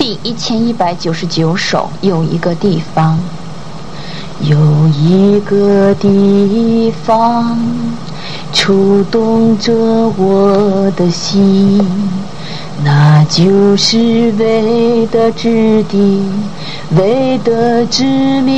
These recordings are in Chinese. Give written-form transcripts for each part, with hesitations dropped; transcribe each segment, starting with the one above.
第1199首，有一个地方，有一个地方触动着我的心，那就是为的之地，为的之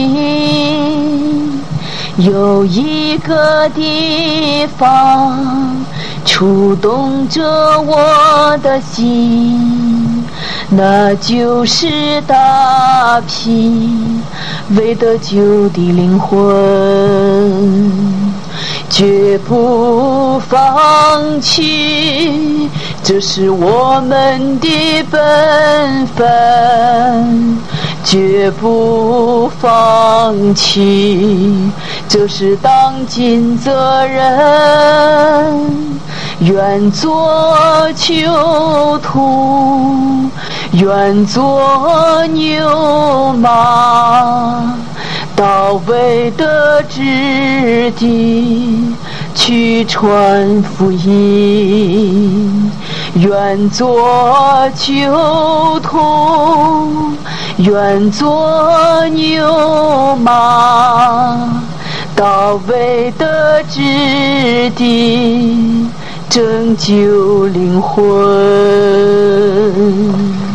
名。有一个地方触动着我的心，那就是大庇，为得救的灵魂，绝不放弃，这是我们的本分，绝不放弃，这是当尽责任。愿做囚徒，愿做牛马，到为的之地去传福音。愿做囚徒，愿做牛马，到为的之地拯救灵魂。